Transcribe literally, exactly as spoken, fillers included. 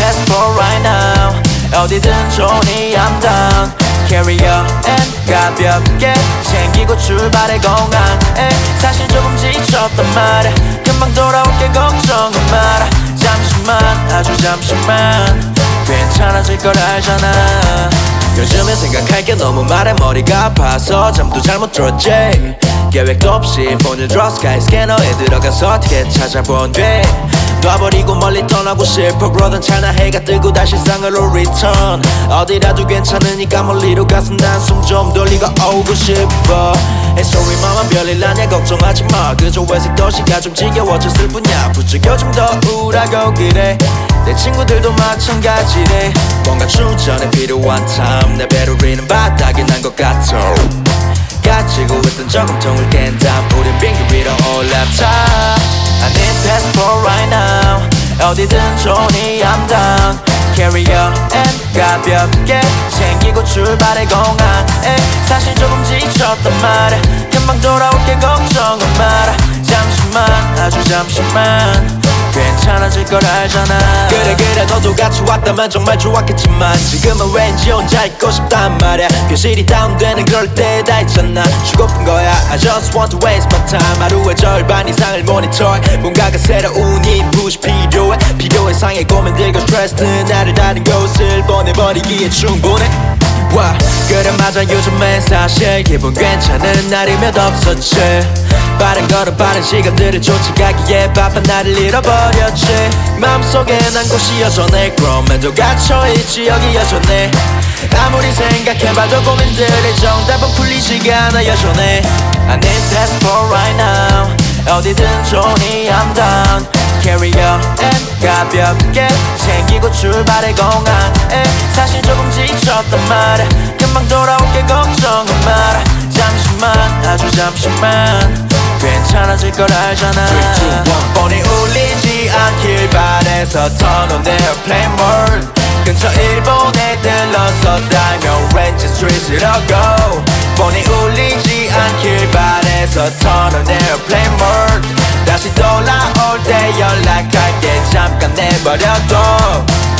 passport right now. 어디든 좋으니 I'm down. Carry on and 가볍게 챙기고 출발해 공항에. 사실 조금 지쳤단 말야. 금방 돌아올게 걱정은 마라. 잠시만 아주 잠시만 괜찮아질 걸 알잖아. 요즘에 생각할게 너무 많아. 머리가 아파서 잠도 잘못 들었지. 계획도 없이 폰을 들어 스카이스캐너에 들어가서 어떻게 찾아본 뒤 놔버리고 멀리 떠나고 싶어. 그러던 찰나 해가 뜨고 다시 상으로 return. 어디라도 괜찮으니까 멀리로 가서 난 숨 좀 돌리고 오고 싶어. Hey sorry mama 별일 아냐 걱정하지 마. 그저 외색 도시가 좀 지겨워졌을 뿐이야. 부쩍 요즘 더 우울하고 그래. 내 친구들도 마찬가지래. 뭔가 충전에 필요한 time. 내 배로리는 바닥이 난 것 같아. 가지고 있던 저금통을 깬 다음 우린 비행기 위로 올라타. I need passport right now. 어디든 좋으니 I'm down. Carry on and 가볍게 챙기고 출발해 공항에. 사실 조금 지쳤단 말야. 금방 돌아올게 걱정은 마라. 잠시만 아주 잠시만 괜찮아질 걸 알잖아. 그래 그래 너도 같이 왔다면 정말 좋았겠지만 지금은 왠지 혼자 있고 싶단 말야. 괜시리 다운되는 그럴 때 다 있잖아. 쉬고픈 거야 I just want to waste my time. 하루의 절반 이상을 모니터해. 뭔가가 새로운 인풋이 필요해. 필요 이상의 고민들과 스트레스는 나를 다른 곳을 보내버리기에 충분해. 와 그래 맞아 요즘엔 사실 기분 괜찮은 날이 몇 없었지. 빠른 걸음 빠른 시간들을 쫓아가기에 바쁜 나를 잃어버렸지. 마음속에 난 곳이 여전해. 그럼에도 갇혀있지 여기 여전해. 아무리 생각해봐도 고민들의 정답은 풀리지가 않아 여전해. I need passport right now. 어디든 좋으니 I'm down. Carry on and 가볍게 챙기고 출발해 공항에. 사실 조금 지쳤단 말야. 금방 돌아올게 걱정은 마라. 잠시만 아주 잠시만 괜찮아질 걸 알잖아. 폰이 울리지 않길 바래서 터놓은 에어플레인 모드. 근처 일본에 들러서 다이면 렌즈 스트리트로 go. 폰이 울리지 않길 바래서 터놓은 에어플레인 모드. 다시 돌아올 때 연락할게 잠깐 내버려둬.